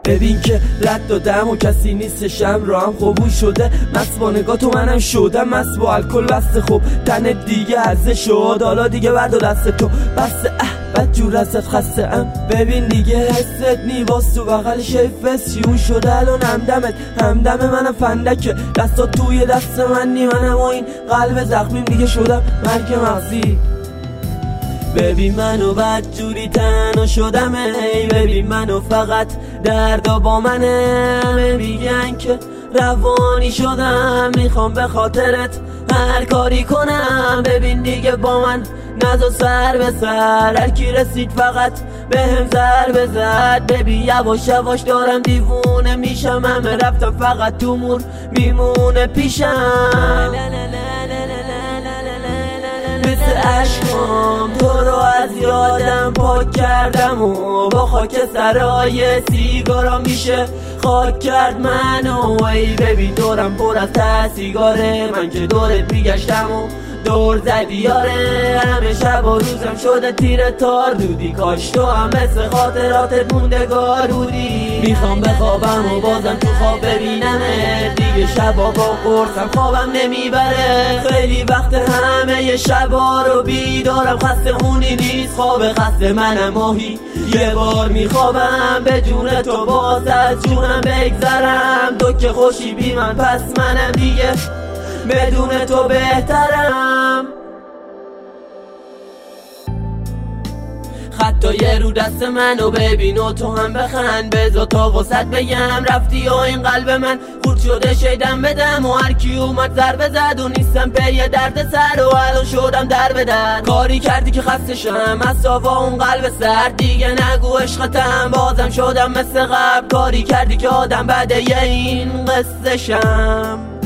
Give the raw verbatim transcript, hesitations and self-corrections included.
ببین که رد دادم و کسی نیستشم را هم خوبون شده مست با نگاه تو منم شدم مست با الکل بسته خوب تن دیگه هزه شد حالا دیگه بعد و دست تو بسته اه بد جور ازت خسته ام ببین دیگه حست نیواز تو بغل شیفت شیون شده الان همدمت همدم منم فندکه دستا توی دست من نی منم و این قلب زخمیم دیگه شدم مرگ مغزی ببین منو بد جوری تنها شدم ای ببین منو فقط دردا با منه میگن که روانی شدم میخوام به خاطرت هر کاری کنم ببین دیگه با من نزا سر به سر هر کی رسید فقط به هم زر بزد ببین یواش یواش دارم دیوونه میشم همه رفتم فقط تو مور میمونه پیشم مثل عشقام تو رو از یادم پاک کردم و با خاک سرای سیگارا میشه خاک کرد منو ای ببین دورم پر از ته سیگاره من که دورت میگشتم و دور زدی یاره همه شب و روزم شده تیر تار دودی کاش تو هم مثل خاطراتت موندگار بودی میخوام بخوابم و بازم تو خواب ببینمه دیگه شبا با قرصم خوابم نمیبره خیلی وقت همه شبا رو بیدارم خسته خونی نیست خواب خسته منم ماهی یه بار میخوابم به جون تو باز از جونم بگذرم تو که خوشی بی من پس منم دیگه بدون تو بهترم خطای رو دست منو ببین و تو هم بخند بذار تا وسط بگم رفتی و این قلب من خورد شده شیدم بدم و هر کی اومد ضربه زد و نیستم پی درد سر و الان شدم در بدن کاری کردی که خسته شم از صافا اون قلب سر دیگه نگو عشقتم بازم شدم مثل قبل کاری کردی که آدم بده یه این قصه شم